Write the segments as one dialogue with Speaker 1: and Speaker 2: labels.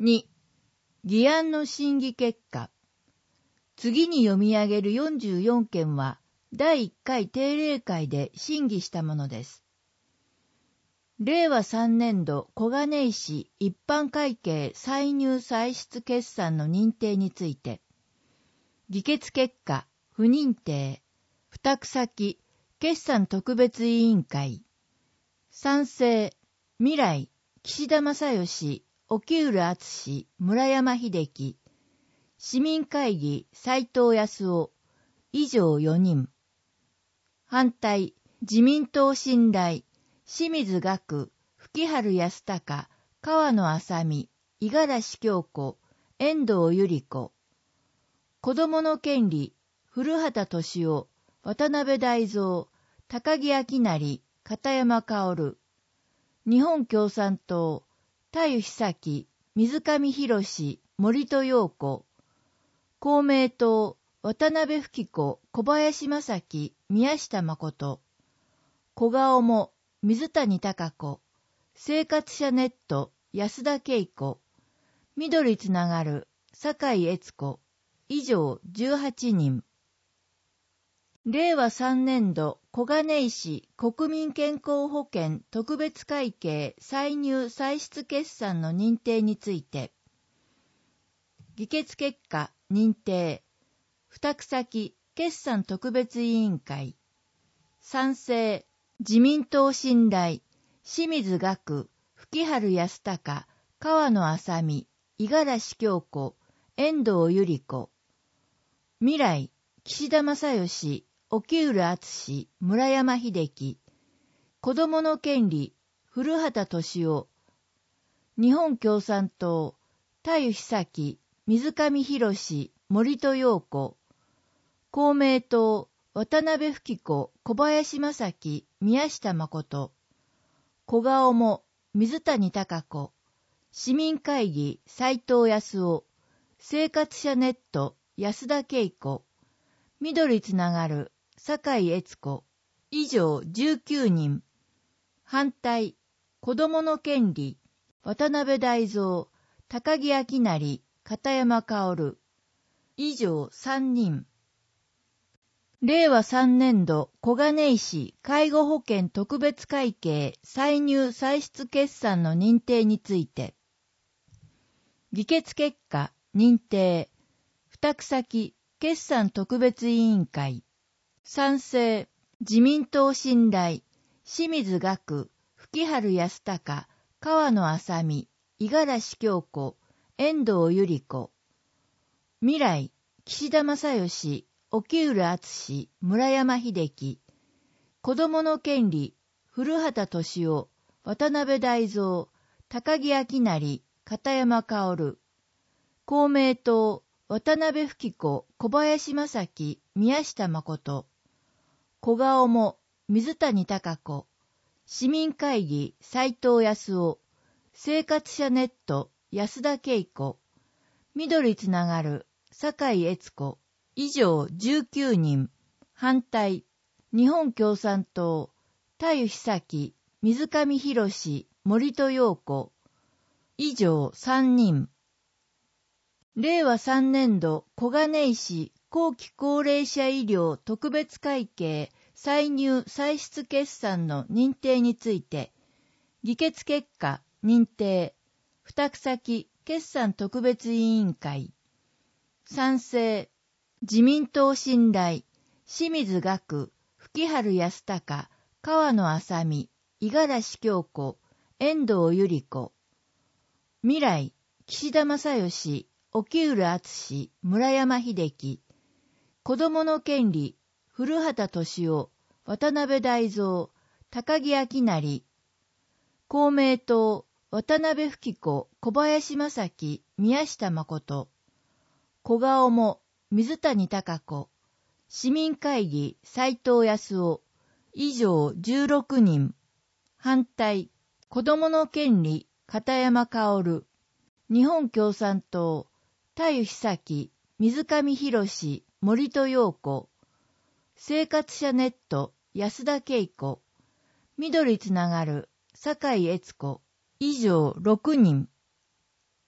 Speaker 1: 2、議案の審議結果。次に読み上げる44件は、第1回定例会で審議したものです。令和3年度小金井市一般会計歳入歳出決算の認定について、議決結果、不認定、付託先、決算特別委員会、賛成、未来、岸田正義、沖浦敦、村山秀樹、市民会議、斉藤康夫、以上4人。反対、自民党信頼、清水岳、吹春康隆、川野麻美、五十嵐京子、遠藤百合子。子どもの権利、古畑敏夫、渡辺大蔵、高木明成、片山薫。日本共産党、田湯久樹、水上博史、森戸陽子。公明党、渡辺富子、小林正樹、宮下誠。小顔も、水谷貴子。生活者ネット、安田恵子。緑つながる、酒井悦子。以上18人。令和3年度小金井市国民健康保険特別会計歳入歳出決算の認定について、議決結果認定、付託先決算特別委員会、賛成、自民党信頼、清水岳、吹春康隆、川野麻美、五十嵐京子、遠藤百合子。未来、岸田正義、沖浦敦、村山秀樹。子どもの権利、古畑敏夫。日本共産党、田湯久樹、水上博史、森戸陽子。公明党、渡辺富子、小林正樹、宮下誠。小顔も、水谷貴子。市民会議、斉藤康夫。生活者ネット、安田恵子。緑つながる、酒井悦子。以上19人。反対、子どもの権利、渡辺大蔵、高木明成、片山薫。以上3人。令和3年度小金井市介護保険特別会計歳入歳出決算の認定について、議決結果認定、付託先決算特別委員会、賛成、自民党信頼、清水岳、吹春康隆、川野麻美、五十嵐京子、遠藤百合子。未来、岸田正義、沖浦敦、村山秀樹。子どもの権利、古畑敏夫、渡辺大蔵、高木明成、片山薫。公明党、渡辺富子、小林正樹、宮下誠。小顔も、水谷貴子。市民会議、斉藤康夫。生活者ネット、安田恵子。緑つながる、酒井悦子。以上19人。反対、日本共産党、田湯久樹、水上博史、森戸陽子。以上3人。令和3年度小金井市後期高齢者医療特別会計歳入歳出決算の認定について、議決結果認定、付託先決算特別委員会、賛成、自民党信頼、清水岳、吹春康隆、川野麻美、五十嵐京子、遠藤百合子。未来、岸田正義、沖浦敦、村山秀樹。子どもの権利、古畑敏夫、渡辺大蔵、高木明成。公明党、渡辺富子、小林正樹、宮下誠。小顔も、水谷貴子。市民会議、斉藤康夫。以上16人。反対、子どもの権利、片山薫。日本共産党、田湯久樹、水上博史、森戸陽子。生活者ネット、安田恵子。緑つながる、酒井悦子。以上6人。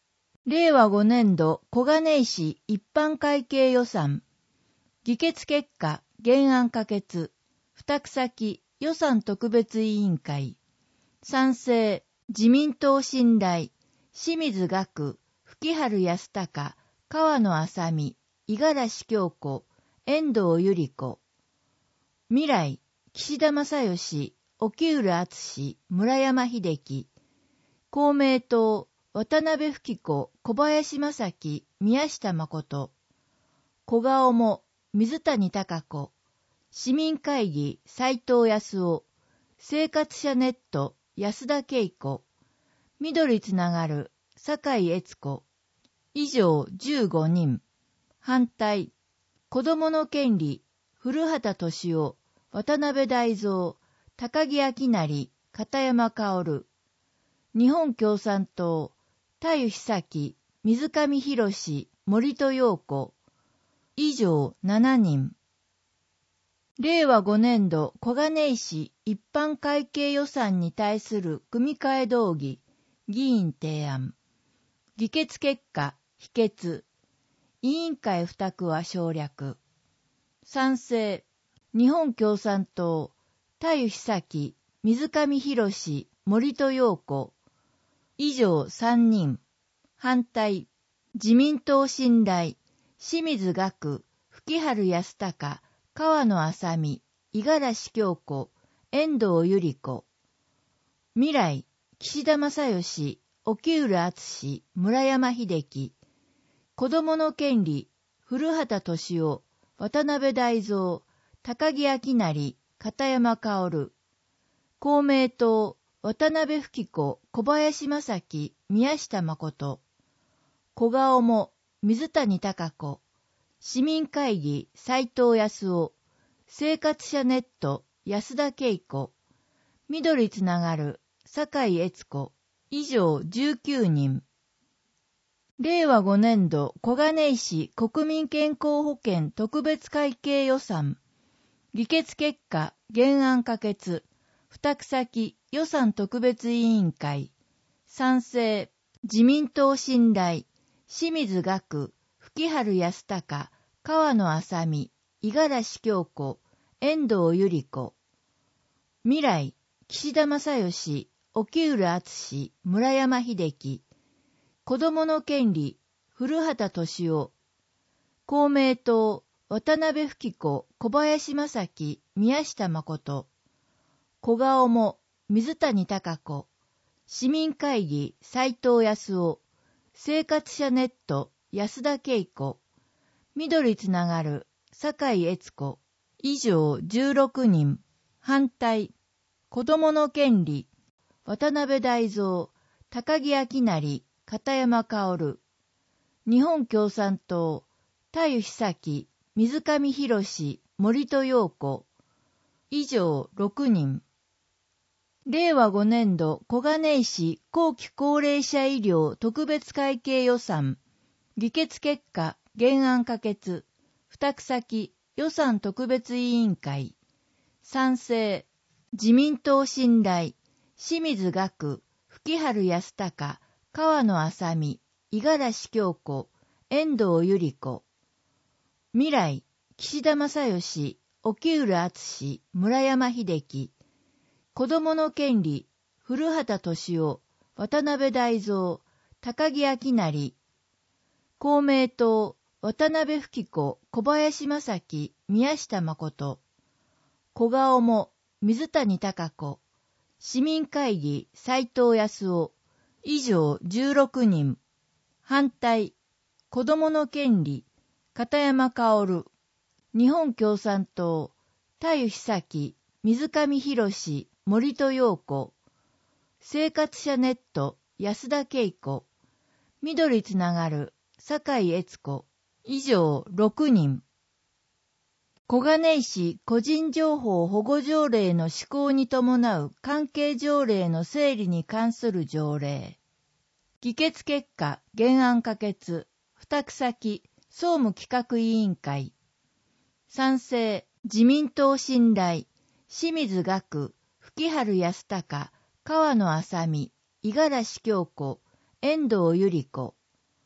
Speaker 1: 令和5年度小金井市一般会計予算。議決結果、原案可決。付託先予算特別委員会。賛成、自民党信頼、清水岳、吹春康隆、川野麻美、五十嵐京子、遠藤百合子。未来、岸田正義、沖浦敦、村山秀樹。公明党、渡辺富子、小林正樹、宮下誠。小顔も、水谷貴子。市民会議、斉藤康夫。生活者ネット、安田恵子。緑つながる、酒井悦子。以上15人。反対。子どもの権利、古畑敏夫、渡辺大蔵、高木明成、片山薫。日本共産党、田湯久樹、水上博、森戸陽子。以上7人。令和5年度小金井市一般会計予算に対する組み替え動議、議員提案。議決結果、否決。委員会付託は省略。賛成。日本共産党、田湯久樹、水上博、森戸陽子。以上3人。反対。自民党信頼、清水岳、吹春康隆、川野麻美、五十嵐京子、遠藤百合子。未来、岸田正義、沖浦敦、村山秀樹。子どもの権利、古畑敏夫、渡辺大蔵、高木明成、片山薫。公明党、渡辺富子、小林正樹、宮下誠。小顔も、水谷貴子。市民会議、斉藤康夫。生活者ネット、安田恵子。緑つながる、酒井悦子。以上19人。令和5年度小金井市国民健康保険特別会計予算。議決結果、原案可決。付託先予算特別委員会。賛成、自民党信頼、清水岳、吹春康隆、川野麻美、五十嵐京子、遠藤百合子。未来、岸田正義、沖浦敦、村山秀樹。子どもの権利、古畑敏夫。公明党、渡辺富子、小林正樹、宮下誠。小顔も、水谷貴子。市民会議、斉藤康夫。生活者ネット、安田恵子。緑つながる、酒井悦子。以上16人。反対。子どもの権利、渡辺大蔵、高木明成、片山薫。日本共産党、田湯久樹、水上博、森戸陽子。以上6人。令和5年度小金井市後期高齢者医療特別会計予算。議決結果、原案可決。付託先、予算特別委員会。賛成。自民党信頼、清水岳、吹春康隆、川野麻美、五十嵐京子、遠藤百合子。未来、岸田正義、沖浦敦、村山秀樹。子どもの権利、古畑敏夫、渡辺大蔵、高木明成。公明党、渡辺富子、小林正樹、宮下誠。小顔も、水谷貴子。市民会議、斉藤康夫。以上16人。反対。子どもの権利、片山薫。日本共産党、田湯久樹、水上博、森戸陽子。生活者ネット、安田恵子。緑つながる、酒井悦子。以上6人。小金井市個人情報保護条例の施行に伴う関係条例の整理に関する条例。議決結果、原案可決。付託先、総務企画委員会。賛成、自民党信頼、清水岳、吹春康隆、川野麻美、五十嵐京子、遠藤百合子。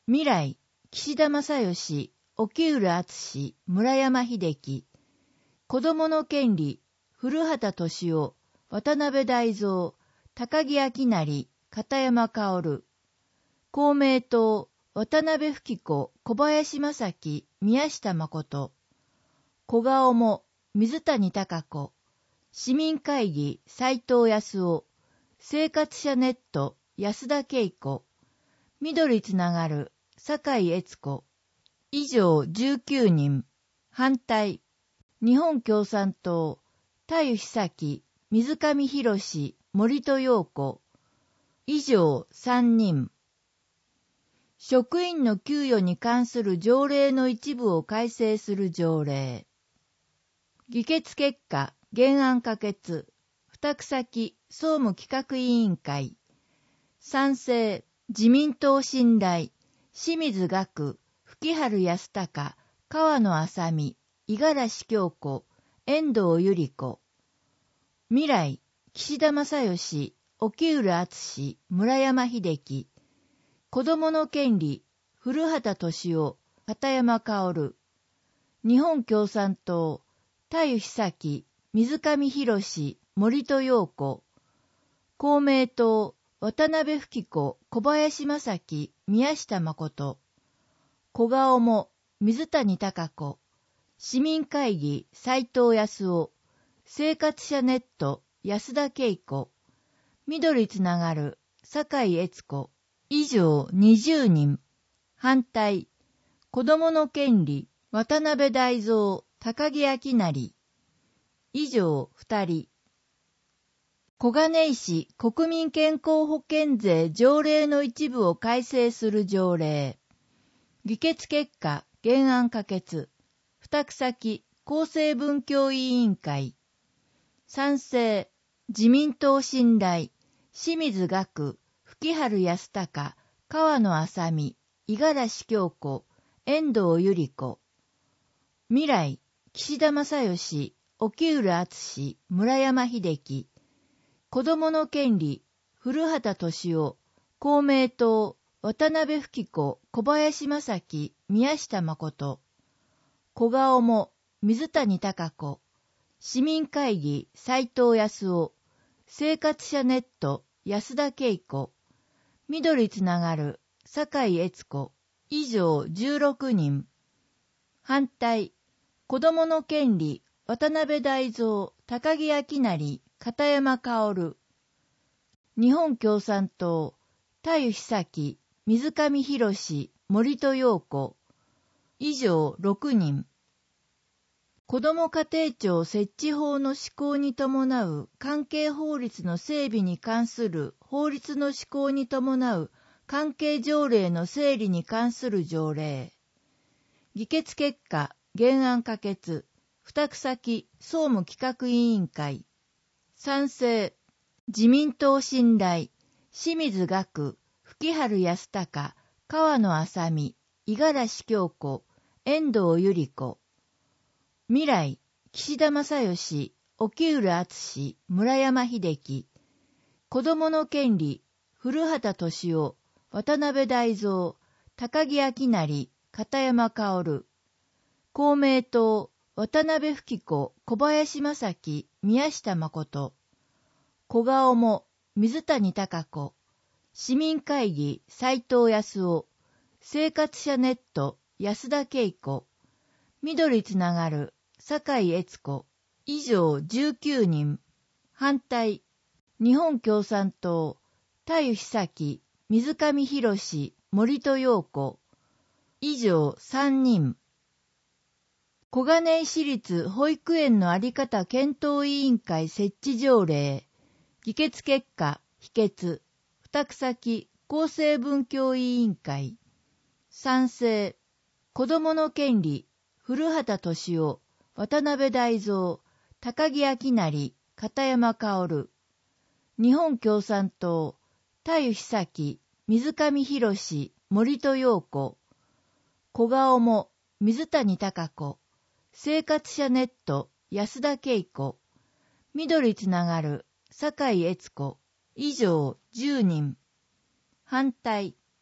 Speaker 1: 未来、岸田正義、沖浦敦、村山秀樹、子どもの権利、古畑敏夫、渡辺大蔵、高木明成、片山薫、公明党、渡辺富子、小林正樹、宮下誠、小顔も、水谷貴子、市民会議、斉藤康夫、生活者ネット、安田恵子、緑つながる、酒井悦子、以上19人、反対、日本共産党、田湯久樹、水上博史、森戸陽子、以上3人。職員の給与に関する条例の一部を改正する条例。議決結果、原案可決。付託先、総務企画委員会。賛成、自民党信頼、清水岳、吹春康隆、川野麻美、五十嵐京子、遠藤百合子。未来、岸田正義、沖浦敦、村山秀樹。子どもの権利、古畑敏夫、片山薫。日本共産党、田湯久樹、水上博史、森戸陽子。公明党、渡辺富子、小林正樹、宮下誠。小顔も、水谷貴子。市民会議、斉藤康夫。生活者ネット、安田恵子。緑つながる、酒井悦子。以上20人。反対。子どもの権利、渡辺大蔵、高木明成。以上2人。小金井市国民健康保険税条例の一部を改正する条例。議決結果、原案可決。付託先、厚生文教委員会。賛成、自民党信頼、清水岳、吹春康隆、川野麻美、五十嵐京子、遠藤百合子。未来、岸田正義、沖浦敦、村山秀樹。子どもの権利、古畑敏夫、公明党、渡辺富子、小林正樹、宮下誠。小顔も、水谷貴子。市民会議、斉藤康夫。生活者ネット、安田恵子。緑つながる、酒井悦子。以上16人。反対。子どもの権利、渡辺大蔵、高木明成、片山薫。日本共産党、田湯久樹、水上博史、森戸陽子。以上6人。子ども家庭庁設置法の施行に伴う関係法律の整備に関する法律の施行に伴う関係条例の整理に関する条例。議決結果、原案可決。付託先、総務企画委員会。賛成、自民党信頼、清水岳、吹春康隆、川野麻美、五十嵐京子、遠藤百合子。未来、岸田正義、沖浦敦、村山秀樹。子どもの権利、古畑敏夫、渡辺大蔵、高木明成、片山薫。公明党、渡辺富子、小林正樹、宮下誠。小顔も、水谷貴子。市民会議、斉藤康夫。生活者ネット、安田恵子。緑つながる、酒井悦子。以上19人。反対。日本共産党、田湯久樹、水上博史、森戸陽子。以上3人。小金井市立保育園のあり方検討委員会設置条例。議決結果、否決。付託先、厚生文教委員会。賛成。子どもの権利、古畑敏夫、渡辺大蔵、高木明成、片山薫。日本共産党、田湯久樹、水上博史、森戸陽子。小顔も、水谷貴子。生活者ネット、安田恵子。緑つながる、酒井悦子。以上10人。反対。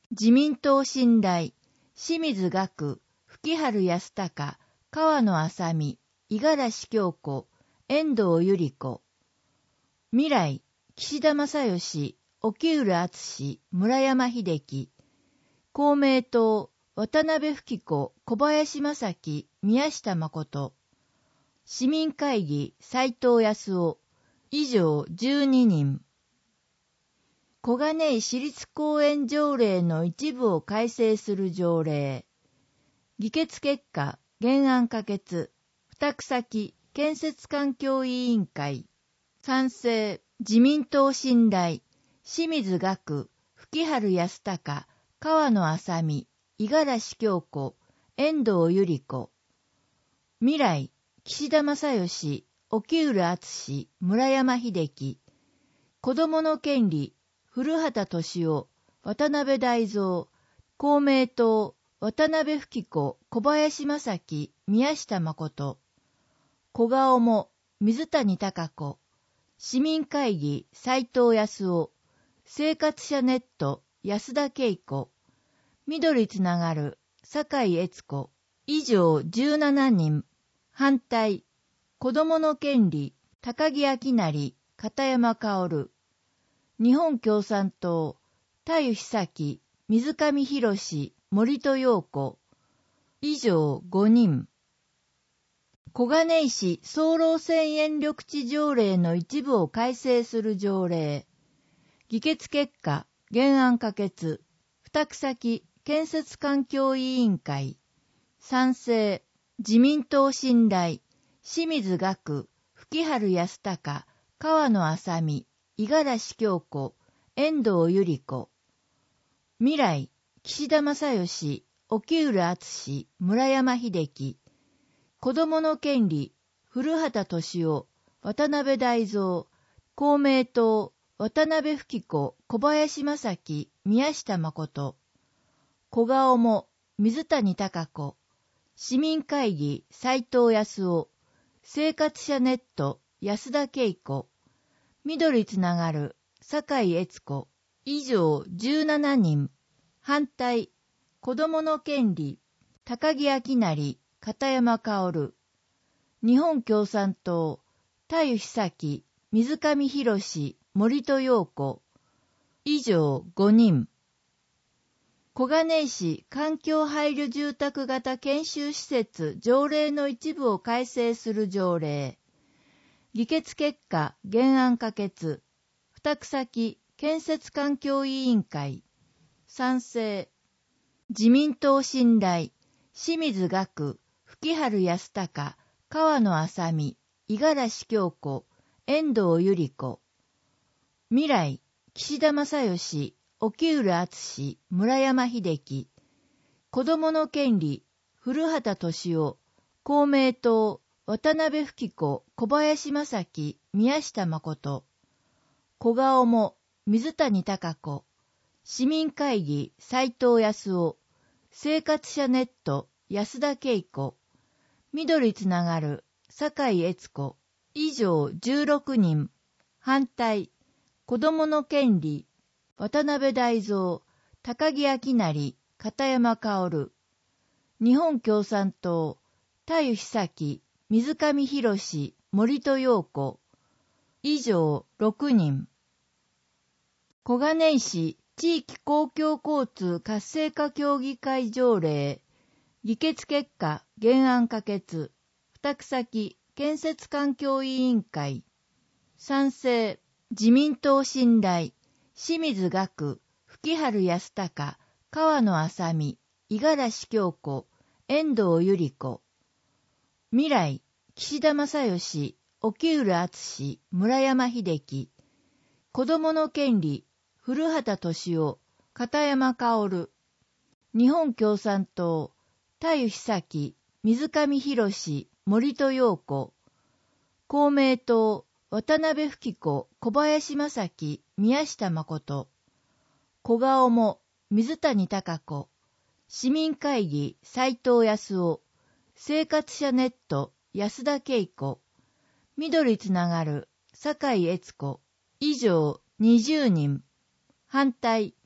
Speaker 1: 自民党信頼、清水岳、吹春康隆、川野麻美、五十嵐京子、遠藤百合子。未来、岸田正義、沖浦敦、村山秀樹。公明党、渡辺富子、小林正樹、宮下誠。市民会議、斉藤康夫。以上12人。小金井市立公園条例の一部を改正する条例。議決結果、原案可決。付託先、建設環境委員会。賛成、自民党信頼。清水岳、吹春康隆、川野麻美、五十嵐京子、遠藤百合子。未来、岸田正義、沖浦敦、村山秀樹。子どもの権利、古畑俊夫、渡辺大蔵。公明党、渡辺富子、小林正樹、宮下誠。小顔も、水谷孝子。市民会議、斉藤康夫。生活者ネット、安田恵子。緑つながる、酒井悦子。以上17人。反対、子どもの権利、高木明成、片山薫。日本共産党、田湯久樹、水上博史、森戸陽子。以上5人。小金井市総漏染塩緑地条例の一部を改正する条例。議決結果、原案可決。付託先、建設環境委員会。賛成、自民党信頼。清水岳、吹春康隆、川野麻美、五十嵐京子、遠藤百合子。未来、岸田正義、沖浦敦、村山秀樹。子どもの権利、古畑俊夫、渡辺大蔵。公明党、渡辺富子、小林正樹、宮下誠。小顔も、水谷孝子。市民会議、斉藤康夫。生活者ネット、安田恵子。緑つながる、酒井悦子。以上17人。反対、子どもの権利、高木明成、片山薫。日本共産党、田湯久樹、水上博史、森戸陽子。以上5人。小金井市環境配慮住宅型研修施設条例の一部を改正する条例。議決結果、原案可決。付託先、建設環境委員会。賛成。自民党信頼。清水岳、吹春康隆、川野麻美、五十嵐京子、遠藤百合子。未来、岸田正義、沖浦敦、村山秀樹。子どもの権利、古畑俊夫。公明党、渡辺富子、小林正樹、宮下誠。小顔も、水谷孝子。市民会議、斉藤康夫。生活者ネット、安田恵子。緑つながる、酒井悦子。以上16人。反対、子どもの権利、渡辺大蔵、高木明成、片山薫。日本共産党、田湯久樹、水上博史、森戸陽子。以上6人。小金井市地域公共交通活性化協議会条例。議決結果、原案可決。付託先、建設環境委員会。賛成、自民党信頼。清水岳、吹春康隆、川野麻美、五十嵐京子、遠藤百合子。未来、岸田正義、沖浦敦、村山秀樹。子どもの権利、古畑俊夫、片山薫。日本共産党、田湯久樹、水上博史、森戸陽子。公明党、渡辺富子、小林正樹、宮下誠。小顔も、水谷孝子。市民会議、斉藤康夫。生活者ネット、安田恵子。緑つながる、酒井悦子。以上20人。反対、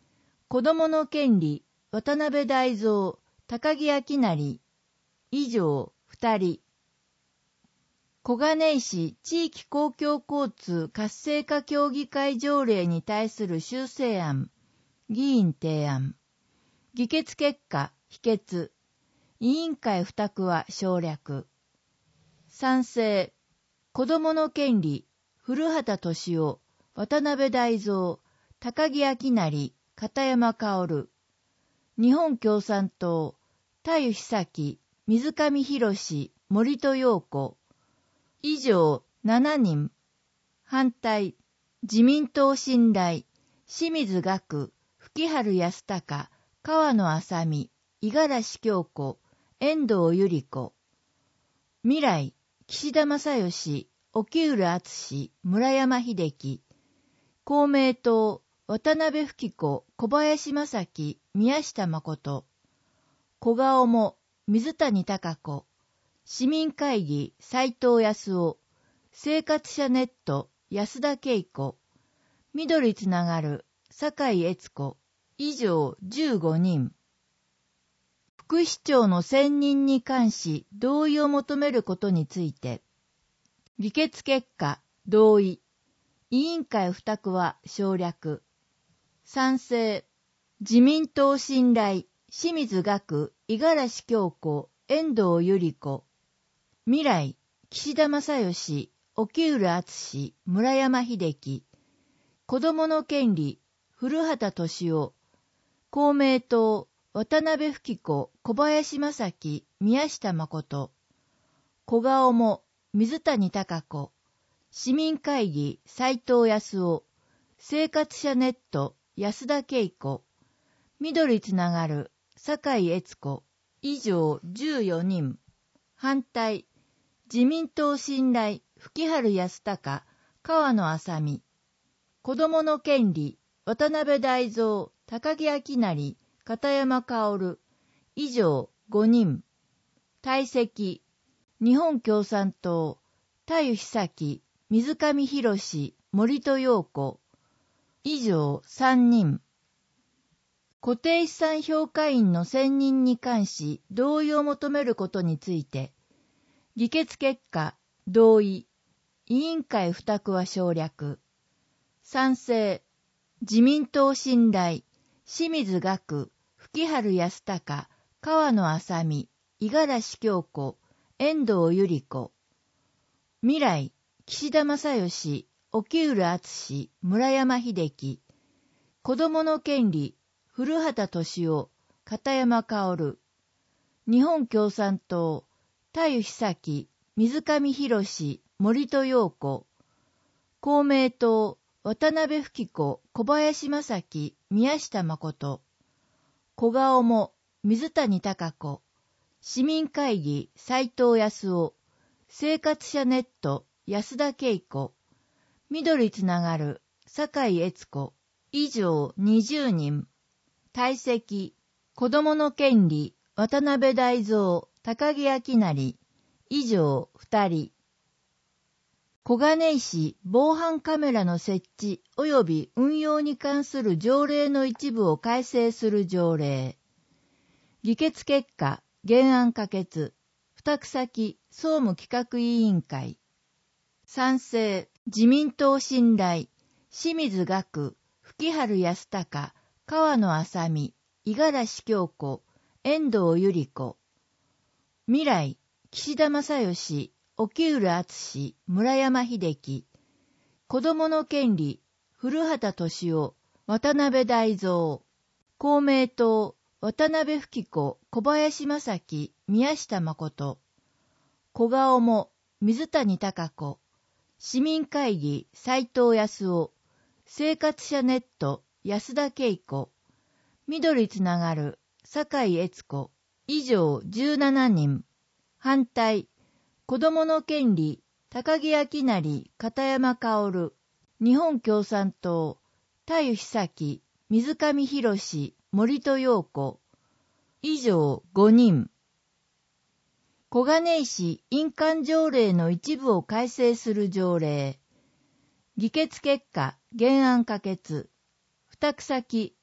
Speaker 1: 子どもの権利、渡辺大蔵、高木明成、以上2人。小金井市地域公共交通活性化協議会条例に対する修正案、議員提案。議決結果、否決。委員会付託は省略。賛成。子どもの権利、古畑敏夫、渡辺大蔵、高木明成、片山薫。日本共産党、田湯久樹、水上博、森戸陽子。以上7人。反対。自民党信頼、清水岳、吹春康隆、川野麻美、五十嵐京子、遠藤百合子。未来、岸田正義、沖浦敦、村山秀樹。公明党、渡辺富子、小林正樹、宮下誠。小顔も、水谷貴子。市民会議、斉藤康夫。生活者ネット、安田恵子。緑つながる、酒井悦子。以上15人。副市長の選任に関し同意を求めることについて、議決結果、同意。委員会付託は省略。賛成。自民党信頼、清水岳、五十嵐京子、遠藤百合子。未来、岸田正義、沖浦敦、村山秀樹。子どもの権利、古畑敏夫。公明党、渡辺富子、小林正樹、宮下誠。小顔も、水谷貴子。市民会議、斉藤康夫。生活者ネット、安田恵子。緑つながる、酒井悦子。以上14人。反対。自民党信頼、吹春康隆、川野麻美。子どもの権利、渡辺大蔵、高木明成、片山薫。以上5人。退席。日本共産党、田湯久樹、水上博、森戸陽子。以上3人。固定資産評価員の選任に関し同意を求めることについて、議決結果、同意。委員会付託は省略。賛成。自民党信頼、清水岳、吹春康隆、川野麻美、五十嵐京子、遠藤百合子。未来、岸田正義、沖浦敦、村山秀樹。子どもの権利、古畑敏夫、片山薫。日本共産党、田湯久樹、水上博、森戸陽子。公明党、渡辺富子、小林正樹、宮下誠。小顔も、水谷貴子。市民会議、斉藤康夫。生活者ネット、安田恵子。緑つながる、酒井悦子。以上20人。退席。子どもの権利、渡辺大蔵、高木明成。以上2人。小金井市防犯カメラの設置及び運用に関する条例の一部を改正する条例。議決結果、原案可決。付託先、総務企画委員会。賛成、自民党信頼、清水岳、吹春康隆、川野麻美、五十嵐京子、遠藤百合子。未来、岸田正義、沖浦敦、村山秀樹。子どもの権利、古畑敏夫、渡辺大蔵。公明党、渡辺富子、小林正樹、宮下誠。小顔も、水谷貴子。市民会議、斉藤康夫。生活者ネット、安田恵子。緑つながる、酒井悦子。以上17人。反対。子どもの権利、高木明成、片山薫。日本共産党、田湯久樹、水上博、森戸陽子。以上5人。小金井市印鑑条例の一部を改正する条例。議決結果、原案可決。付託先、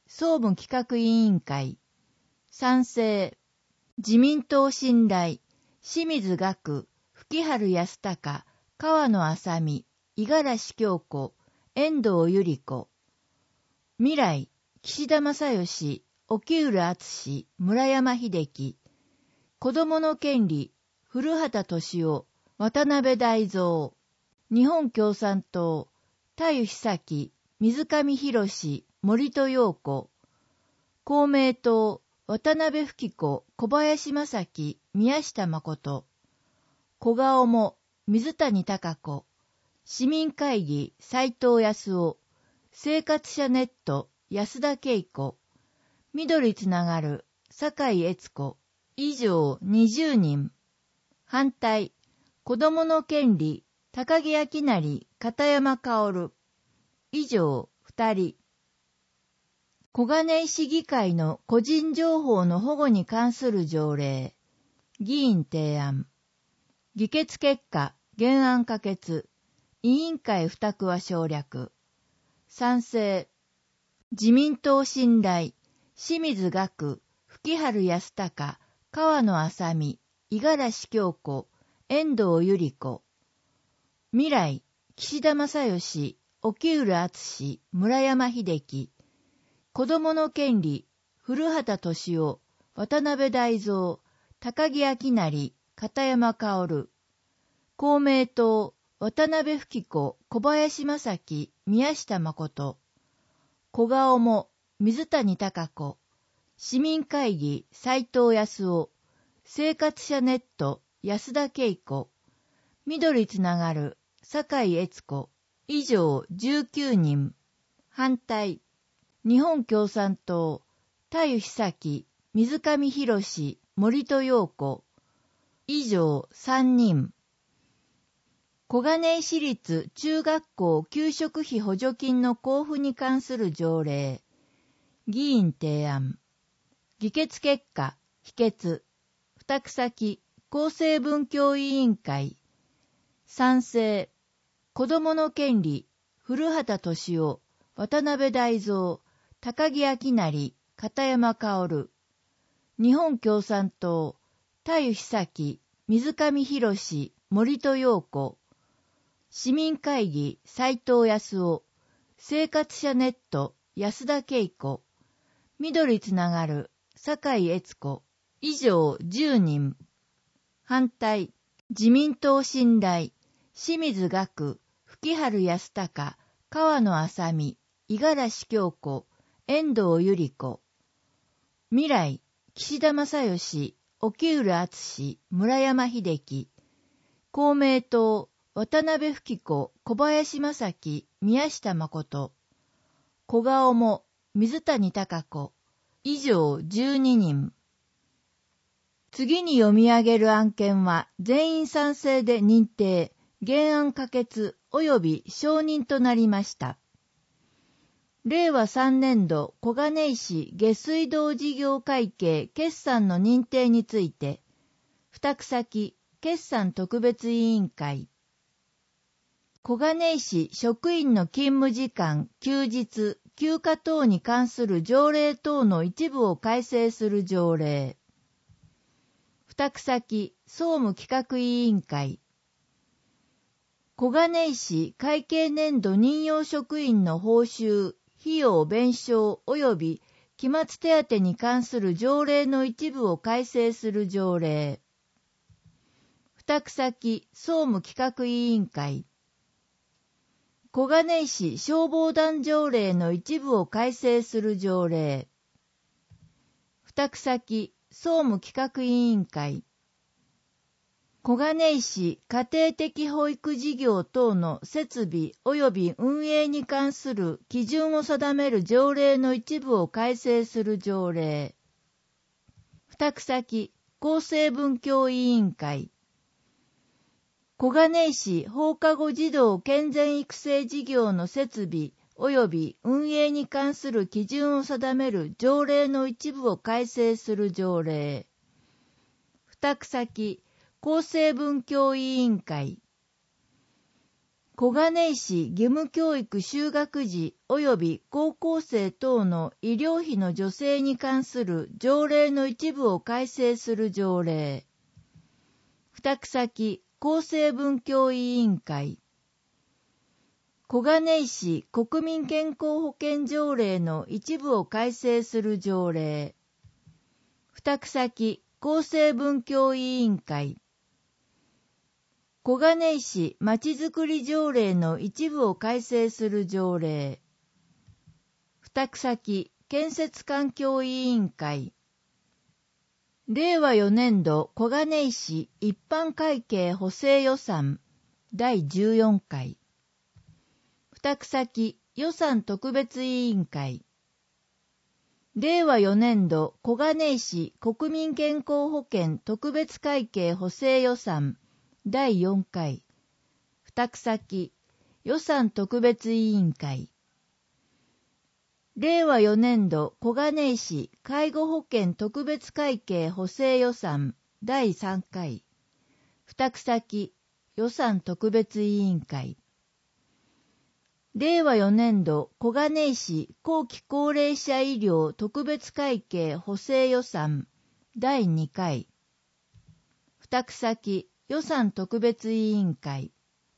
Speaker 1: 総務企画委員会。賛成。自民党信頼、清水岳、吹春康隆、川野麻美、五十嵐京子、遠藤百合子。未来、岸田正義、沖浦敦、村山秀樹。子どもの権利、古畑敏夫、渡辺大蔵。日本共産党、田湯久樹、水上博史、森戸陽子。公明党、渡辺富子、小林正樹、宮下誠。小顔も、水谷貴子。市民会議、斉藤康夫。生活者ネット、安田恵子。緑つながる、酒井悦子。以上20人。反対、子どもの権利、高木明成、片山薫。以上2人。小金井市議会の個人情報の保護に関する条例。議員提案。議決結果、原案可決。委員会付託は省略。賛成。自民党信頼、清水岳、吹春康隆、川野麻美、五十嵐京子、遠藤百合子。未来、岸田正義、沖浦敦、村山秀樹。子どもの権利、古畑敏夫、渡辺大蔵、高木明成、片山薫。公明党、渡辺富子、小林正樹、宮下誠。小顔も、水谷貴子。市民会議、斉藤康夫。生活者ネット、安田恵子。緑つながる、酒井悦子。以上19人。反対。日本共産党、田湯久樹、水上博史、森戸陽子。以上3人。小金井市立中学校給食費補助金の交付に関する条例。議員提案。議決結果、否決。付託先、厚生文教委員会。賛成。子どもの権利、古畑敏夫、渡辺大蔵、高木明成、片山薫。日本共産党、田湯久樹、水上博史、森戸陽子。市民会議、斉藤康夫。生活者ネット、安田恵子。緑つながる、酒井悦子。以上10人。反対。自民党信頼、清水岳、吹春康隆、川野麻美、五十嵐京子、遠藤百合子。未来、岸田正義、沖浦敦、村山秀樹。公明党、渡辺富子、小林正樹、宮下誠。小顔も、水谷貴子。以上12人。次に読み上げる案件は全員賛成で認定、原案可決及び承認となりました。令和3年度小金井市下水道事業会計決算の認定について、付託先決算特別委員会。小金井市職員の勤務時間、休日、休暇等に関する条例等の一部を改正する条例。付託先総務企画委員会。小金井市会計年度任用職員の報酬、費用弁償及び期末手当に関する条例の一部を改正する条例。付託先総務企画委員会。小金井市消防団条例の一部を改正する条例。付託先総務企画委員会。小金井市家庭的保育事業等の設備及び運営に関する基準を定める条例の一部を改正する条例。付託先厚生文教委員会。小金井市放課後児童健全育成事業の設備及び運営に関する基準を定める条例の一部を改正する条例。付託先厚生文教委員会。 小金井市義務教育就学児及び高校生等の医療費の助成に関する条例の一部を改正する条例。付託先厚生文教委員会。小金井市国民健康保険条例の一部を改正する条例。付託先厚生文教委員会。小金井市まちづくり条例の一部を改正する条例。付託先建設環境委員会。令和4年度小金井市一般会計補正予算第14回。付託先予算特別委員会。令和4年度小金井市国民健康保険特別会計補正予算第4回。付託先予算特別委員会。令和4年度小金井市介護保険特別会計補正予算第3回。付託先予算特別委員会。令和4年度小金井市後期高齢者医療特別会計補正予算第2回。付託先予算特別委員会。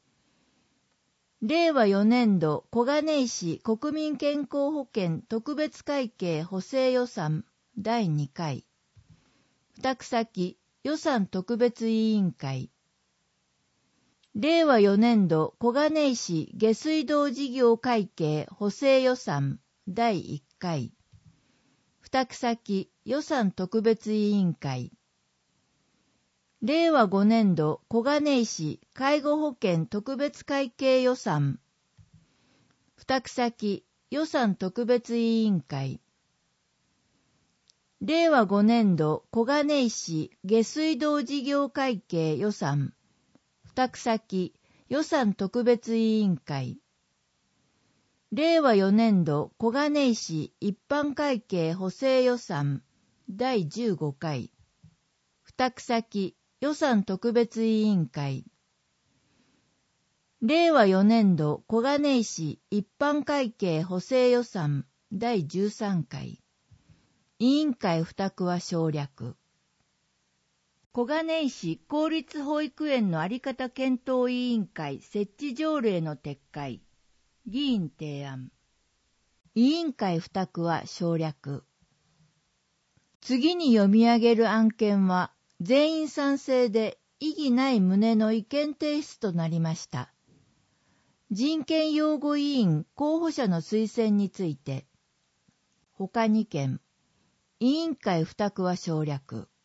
Speaker 1: 令和4年度小金井市国民健康保険特別会計補正予算第2回。付託先予算特別委員会。令和4年度小金井市下水道事業会計補正予算第1回。付託先予算特別委員会。令和5年度小金井市介護保険特別会計予算。付託先予算特別委員会。令和5年度小金井市下水道事業会計予算。付託先予算特別委員会。令和4年度小金井市一般会計補正予算第15回。付託先予算特別委員会。令和4年度小金井市一般会計補正予算第13回。委員会付託は省略。小金井市公立保育園の在り方検討委員会設置条例の撤回。議員提案。委員会付託は省略。次に読み上げる案件は、全員賛成で異議ない旨の意見提出となりました。人権擁護委員候補者の推薦について、他2件。委員会付託は省略。